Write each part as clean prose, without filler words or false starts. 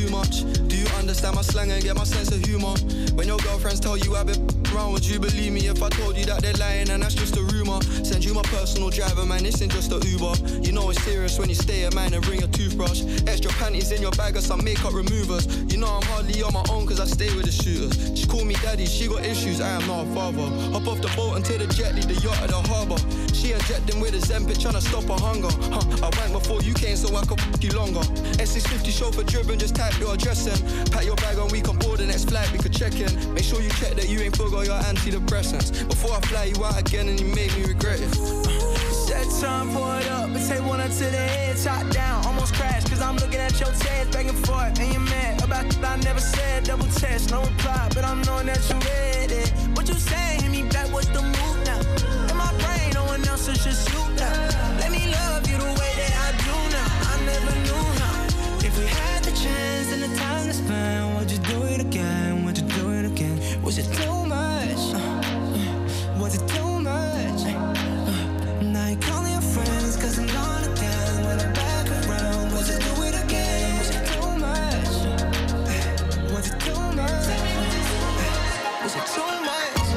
too much. Do you understand my slang and get my sense of humor? When your girlfriends tell you I've been around, would you believe me if I told you that they're lying and that's just a rumor? Send you my personal driver, man, this ain't just a Uber. You know it's serious when you stay at mine and bring a toothbrush. Extra panties in your bag or some makeup removers. You know I'm hardly on my own cause I stay with the shooters. She call me daddy, she got issues, I am not a father. Hop off the boat and take the jet, leave the yacht at the harbour. She injecting with a Zempic trying to stop her hunger. I went before you came so I could f*** you longer. S650 chauffeur driven, just type your address in. Pack your bag on, we can board the next flight, we could check in. Make sure you check that you ain't forgot your antidepressants before I fly you out again and you made me regret it. Set time, pour it up, and take one up to the head, top down, almost crashed, cause I'm looking at your tears back and forth, and you're mad about I never said, double test, no reply, but I'm knowing that you read it. What you saying, hit me back, what's the move now? In my brain, no one else is just you now. Let me love you the way that I do now, I never knew how. If we had the chance and the time to spend, would you do it again, would you do it again? Was it too much? Was it too much? Now you calling your friends cause I'm gone again. When I'm back around, was it do it again? Was it too much? Was it too much? Was it too much?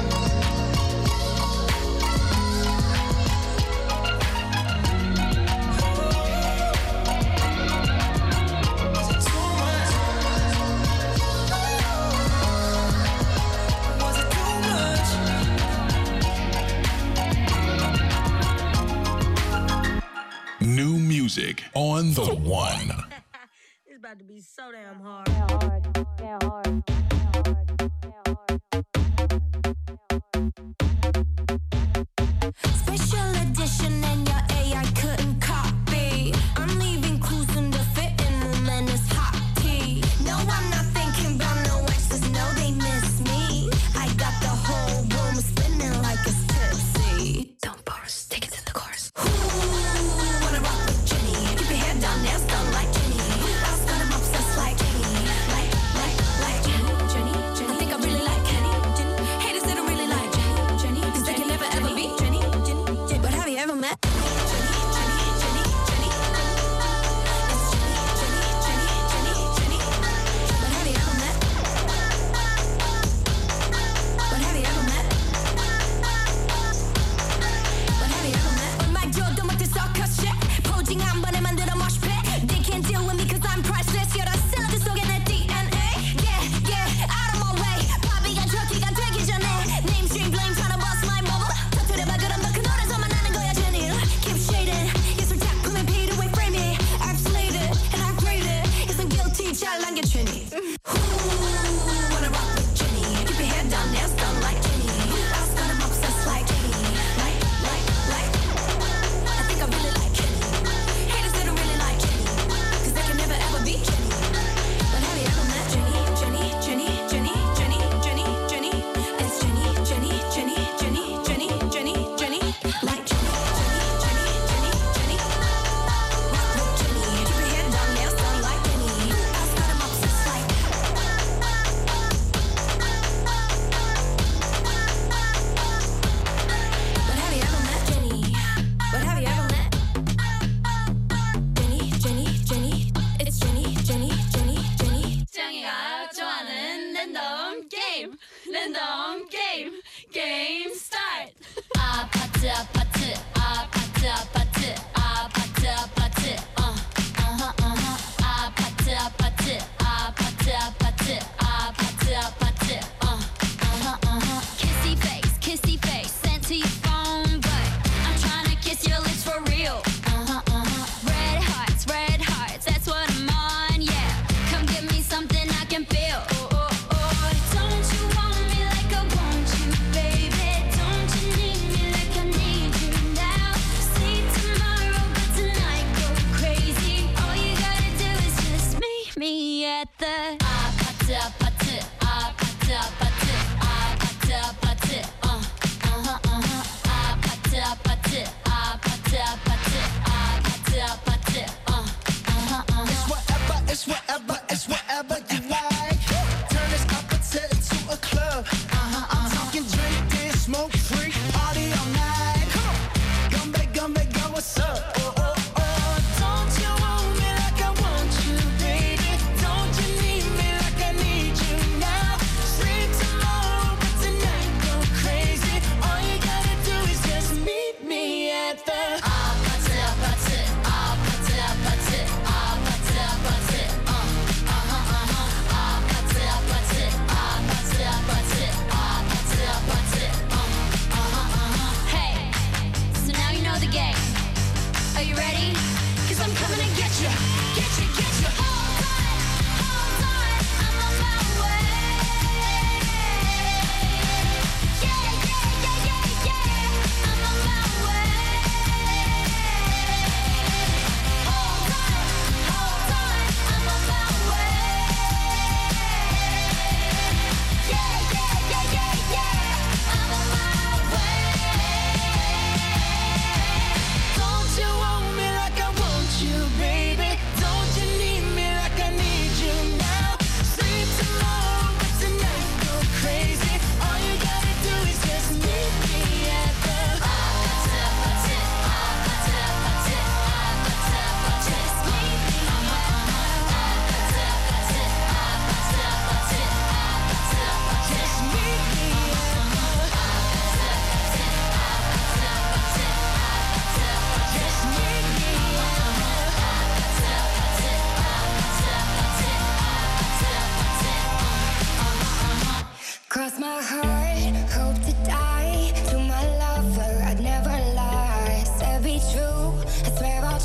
New music on the one. It's about to be so damn hard. Special edition and your AI couldn't copy. I'm leaving clues in the fitting room and it's hot tea. No, I'm not thinking about no exes, no, they miss me. I got the whole room spinning like it's tipsy. Don't bars, take it to the chorus. Wanna rock with Jenny? Keep your head down, nails done like Jenny. I was gonna obsessed like Jenny, like Jenny. I think I really like Kenny. Haters that don't really like Jenny, cause they can never ever be Jenny. But have you ever met Jenny? It's Jenny. But have you ever met? But have you ever met? But have you ever met? Oh my god, don't make this circus shit. Posing 한 번에 만들어 mosh pit. They can't deal with me cause I'm priceless. You're the cylinder 속에 내 DNA. Yeah, out of my way. 바비가 저기가 되기 전에 name stream blame tryna bust my bubble. 터뜨려봐 그럼 너 그 노래에서만 나는 거야 Jenny. Keep shading. 예술 작품에 beat away frame it. I've slayed it and I've graded. 있음 guilty 잘난 게 Jenny. Wanna rock with Jenny? Keep your head down, nails done like Jenny. I was gonna obsessed like Jenny, like. I think I really like Jenny. Haters that don't really like Jenny, cause they can never ever be Jenny. But have you ever met Jenny? It's Jenny. It's Jenny. Like Jenny. Rock with Jenny. Keep your head down, nails done like Jenny. I was gonna obsessed like. But have you ever met Jenny? But have you ever met Jenny? It's Jenny. 짱이가 좋아하는 랜덤 게임 스타트. 아파트 kissy face sent to your phone, but I'm tryna kiss your lips for real. Red hearts, that's what I'm on, yeah. Come give me something I can feel. Don't you want me like I want you, baby? Don't you need me like I need you now? See tomorrow, but tonight go crazy. All you gotta do is just meet me at the 아파트. It's whatever you like. Turn this opposite into a club. I'm talking drink, dance, smoke, free, party all night. Come back, go, what's up? Don't you want me like I want you, baby? Don't you need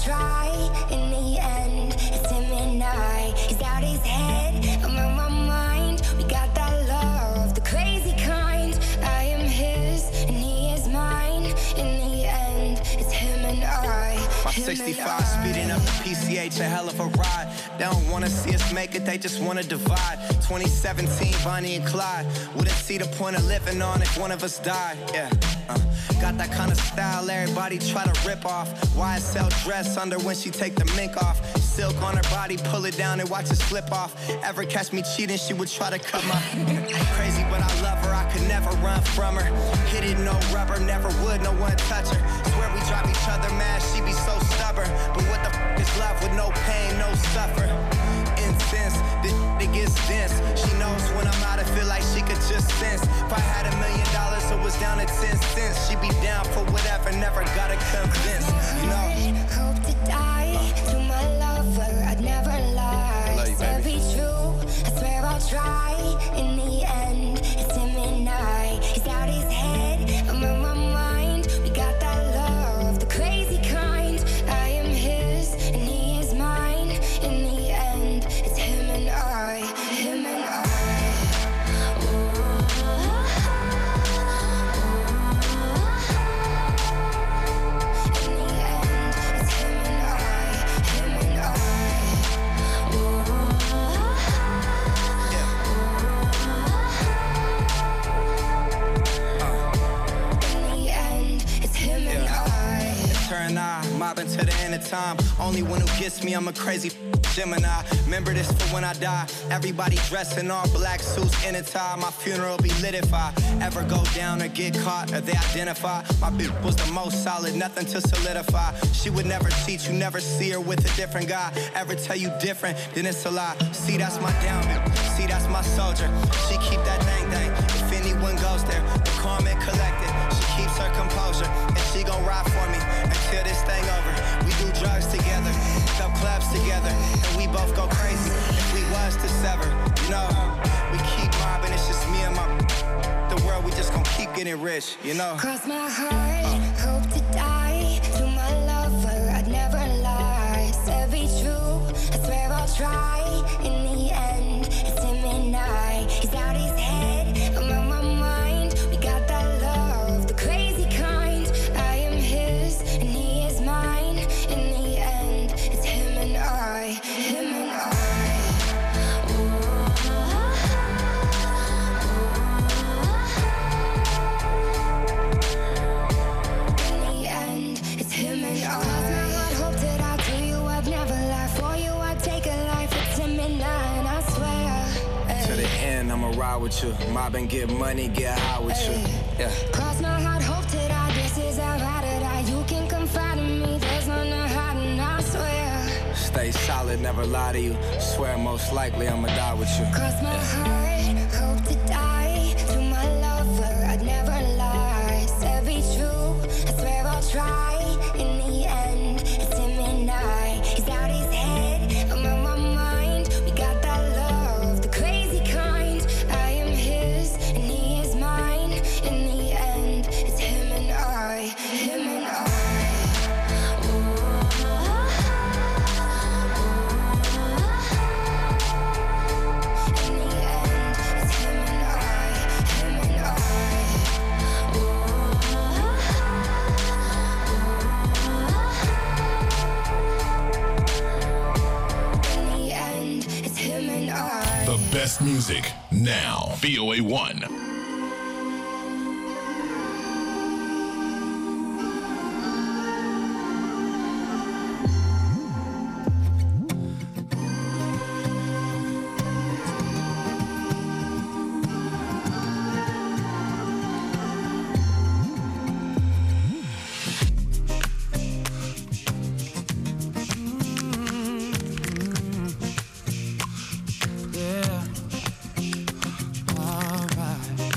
try, in the end, it's him and I. He's out his head, I'm on my mind. We got that love, the crazy kind. I am his, and he is mine. In the end, it's him and I. My 65 speeding up the PCH, a hell of a ride. They don't wanna see us make it, they just wanna divide. 2017, Bonnie and Clyde. Wouldn't see the point of living on if one of us died. Yeah. Got that kind of style everybody try to rip off. YSL dress under when she take the mink off. Silk on her body, pull it down and watch it slip off. Ever catch me cheating, she would try to cut my crazy, but I love her, I could never run from her. Hit it, no rubber, never would, no one touch her. Swear we drive each other mad, she be so stubborn. But what the f is love with no pain, no suffer? Intense, this it gets dense. She knows when I'm out, I feel like she could just sense. If I had $1 million, it was down to 10 cents. She'd be down for whatever, never gotta convince, you know. Hope to die to my lover, I'd never lie. Love you, To baby. be true, I swear I'll try. In the end, it's him and I. He's out his head, I'm on my mind. We got that love, the crazy kind. I am his, and he is mine. In the end, it's him and I. Him and I. Turn mobbing to the end of time. Only one who gets me, I'm a crazy Gemini. Remember this for when I die. Everybody dressed in all black suits in a tie. My funeral be lit if I ever go down or get caught or they identify. My bitch was the most solid, nothing to solidify. She would never cheat, you never see her with a different guy. Ever tell you different, then it's a lie. See, that's my down bitch. See, that's my soldier. She keep that thing. If anyone goes there, the calm and collected. She keeps her composure, and she gon' ride for me until this thing over. We do drugs together, club clubs together, and we both go crazy if we was to sever. You know, we keep mobbing, it's just me and my the world, we just gon' keep getting rich, you know. Cross my heart, hope to die. To my lover, I'd never lie. To be true, I swear I'll try. In the end, it's him and I. He's out his head, I'm on my mind. We got that love, the crazy kind. I am his, and he is mine. In the end, it's him and I. Him and I. Ride with you, mob and get money, get high with you. Yeah. Cross my heart, hope to die. This is how I did I. You can confide in me. There's no hiding, I swear. Stay solid, never lie to you. Swear most likely I'ma die with you. Cross my heart, hope to die. To my lover, I'd never lie. To be true, I swear I'll try. In the end, it's him and I. He's out his head, I'm on my mind. We got that love, the crazy kind. I am his, and he is mine. In the end, it's him and I. Him and I. The best music now. VOA1. Yeah. Alright.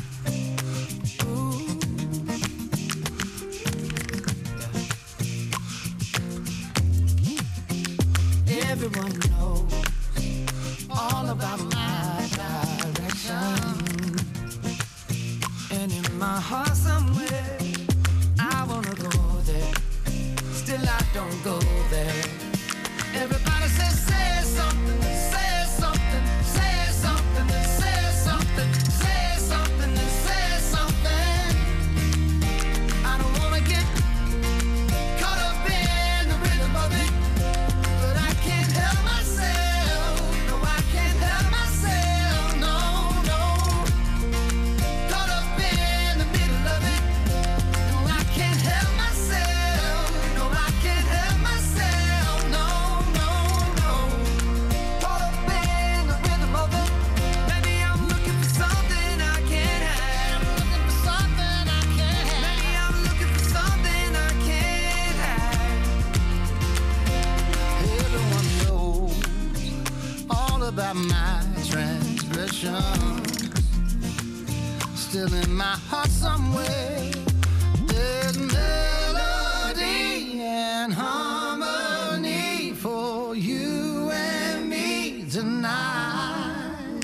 about my transgressions. Still in my heart somewhere, there's melody and harmony for you and me tonight.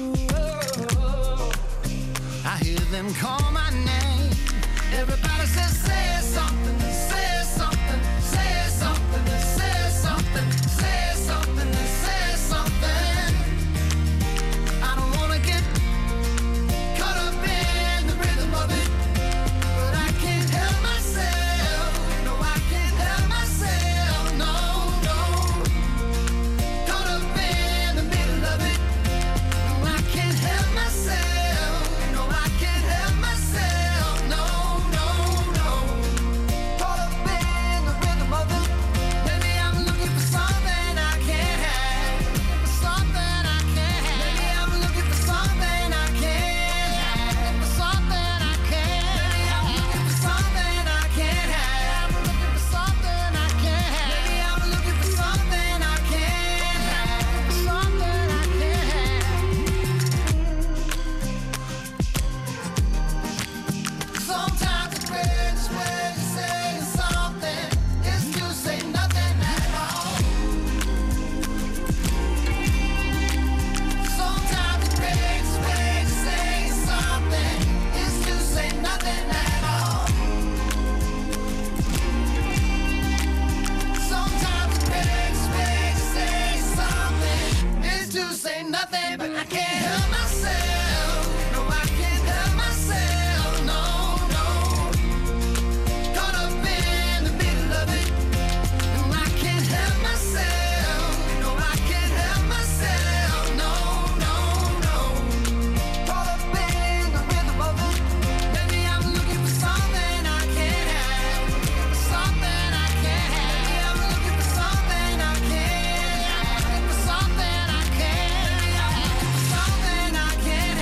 I hear them call my name. Everybody says, say something, say something, say something, say something, say something, say something. I don't wanna get caught up in the rhythm of it, but I can't help myself. No, I can't help myself. No, no. Caught up in the middle of it. No, I can't help myself. No, I can't help myself. No, no, no. Caught up in the rhythm of it. Maybe I'm looking for something I can't have. Something I can't have. Maybe I'm looking for something I can't have. Something I can't have. Maybe I'm looking for something I can't have. Looking for something I can't have. Maybe I'm looking for something I can't have. Something I can't have. Sometimes the greatest way to say something is to say nothing at all. Sometimes the greatest way to say something is to say nothing at all. Sometimes the greatest way to say something is to say nothing, but I can't help myself. No, I can't help myself. No, no. Caught up in the middle of it. No, I can't help myself. No, I can't help myself. No, no, no. Caught up in the rhythm of it. Maybe I'm looking for something I can't have. Something I can't have. Maybe I'm looking for something I can't have. Something I can't have. Something I can't have.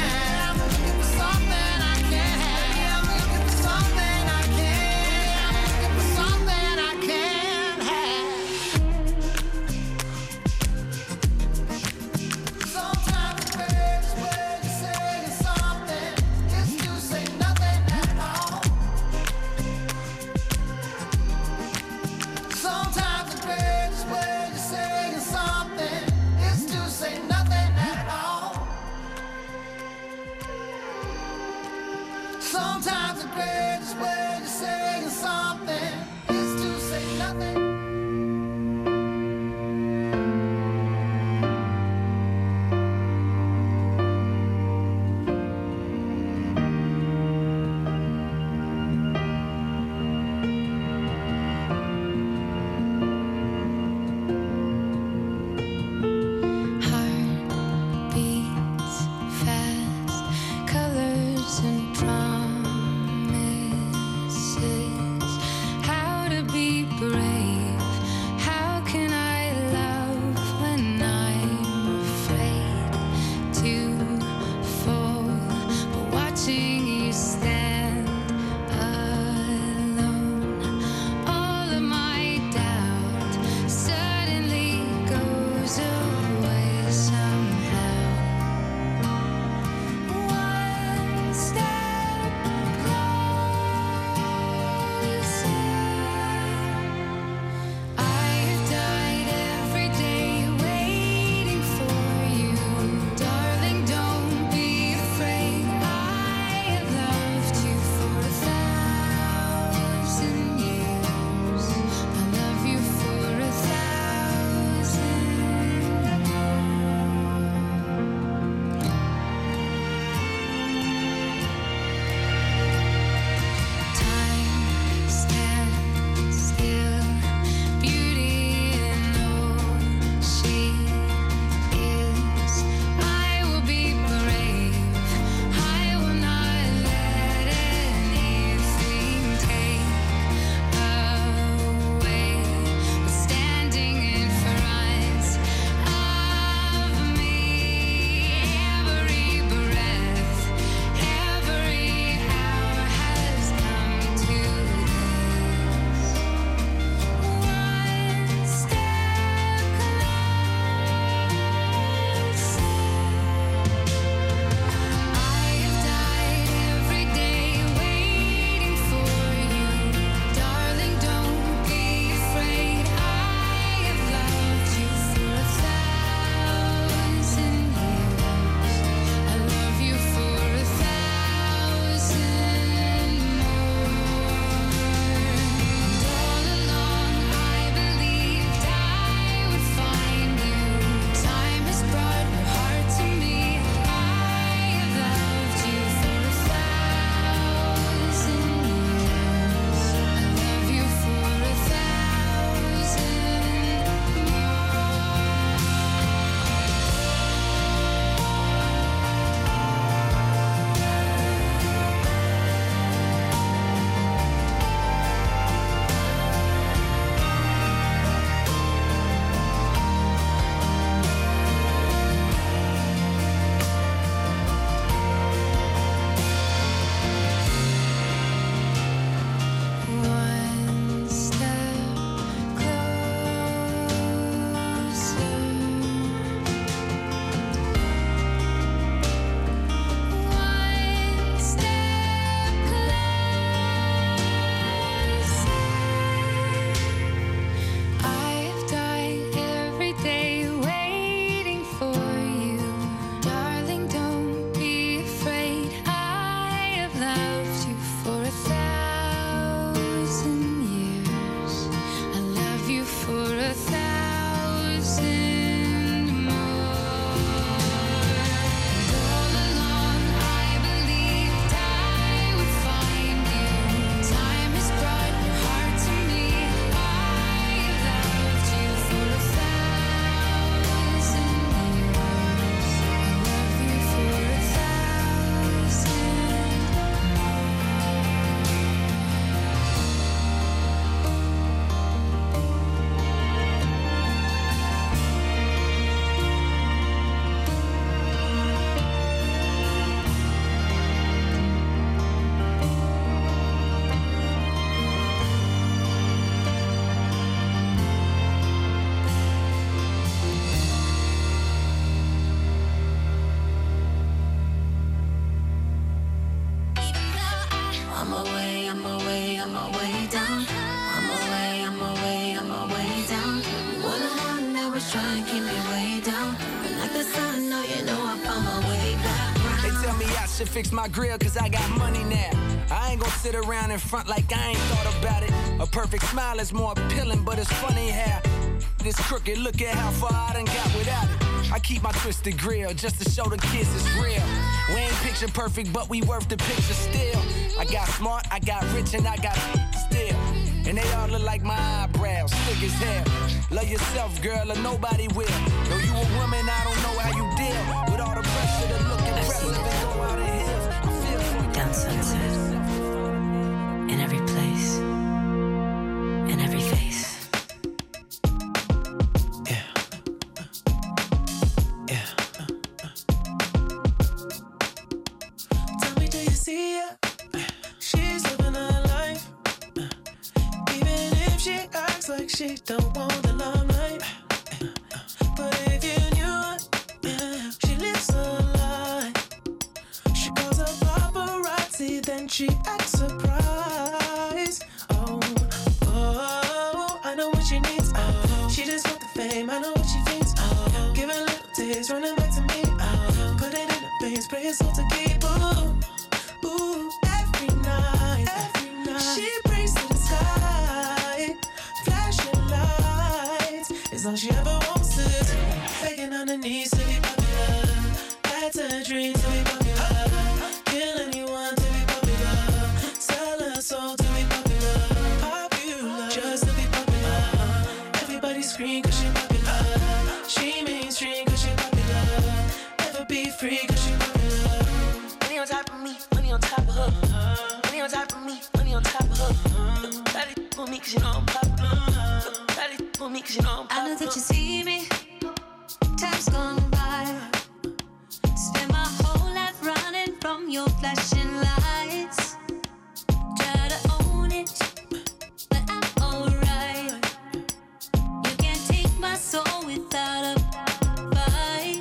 way down. I'm way down. Wanna never try and keep me way down. But like the sun, no, you know I found my way back round. They tell me I should fix my grill cause I got money now. I ain't gon' sit around in front like I ain't thought about it. A perfect smile is more appealing, but it's funny how this crooked, look at how far I done got without it. I keep my twisted grill just to show the kids it's real. We ain't picture perfect, but we worth the picture still. I got smart, I got rich, and I got still. And they all look like my eyebrows, thick as hell. Love yourself, girl, or nobody will. Though you a woman, I don't know how you deal with all the pressure to look impressive and go out of hills. I feel for you. Down sunset, in every place, in every face. Tell me, do you see her? She's living her life. Even if she acts like she don't want the limelight. But if you knew her, she lives her life. She calls her paparazzi, then she acts surprised. Oh, I know what she needs. She just want the fame, I know what she thinks. Give her little taste, running back to me. Put it in the veins, pray it's all to keep. Ooh, every night. She prays to the sky. Flashing lights is all she ever wants is begging on her knees to be popular. That's her dream to be popular. Kill anyone to be popular. Sell her soul to be popular. Popular, just to be popular. Everybody scream cause she popular. She mainstream cause she popular. Never be free cause she popular. Money on top of me, money on top of her. Money on top of me, money on top of her. Daddy for me cause you know I'm popular. Daddy for me cause you know I'm popular. I know that you see me. Time's gone by. Spend my whole life running from your flashing lights. Try to own it, but I'm alright. You can't take my soul without a fight.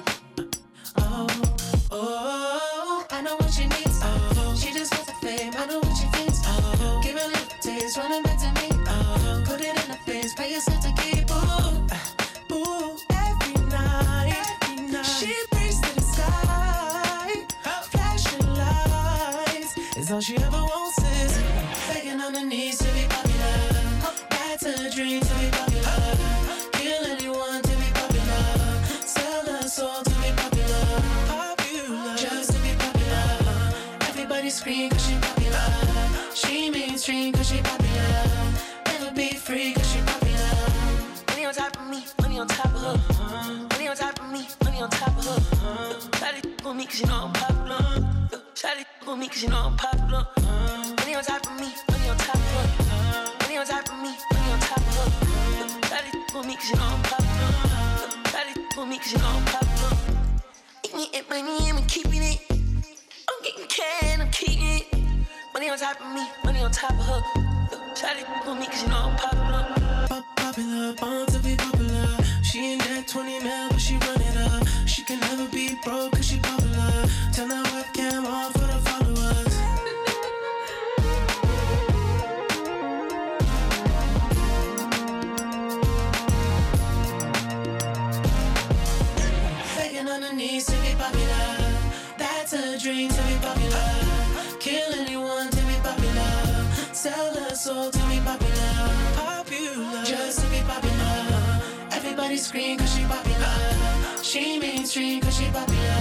Oh, I know what she needs. She just wants the fame, I know what she thinks. Give her little taste, running back to me. Put it in her face, pay yourself to keep. Ooh, every night. She prays to the sky. Flashing lights is all she ever wants is begging on her knees to be popular. That's her dream to be popular. Kill anyone to be popular. Sell her soul to be popular. Popular, just to be popular. Everybody scream cause she popular. She mainstream cause she popular. Never be free cause she popular. Money on top of me, money on top of her. Money on top of me, money on top of her. Shawty for me cause you know I'm popular. Shawty for me cause you know I'm popular. Money on top of me, money on top of her. Money on top of me, money on top of her. Shawty for me cause you know I'm popular. Shawty for me cause you know I'm popular. Eating it, money, I'm keeping it. I'm getting cash, I'm keeping it. Money on top of me, money on top of her. Shawty for me cause you know I'm popular. Popular, born to be popular. She ain't that 20 mil, but she run it up. She can never be broke cause she popular. Turn that webcam on for the followers. Begging on her knees to be popular. That's her dream to be popular. Kill anyone to be popular. Sell her soul to be popular. Popular, just to be popular. Everybody scream cause she popular. She mainstream cause she popular.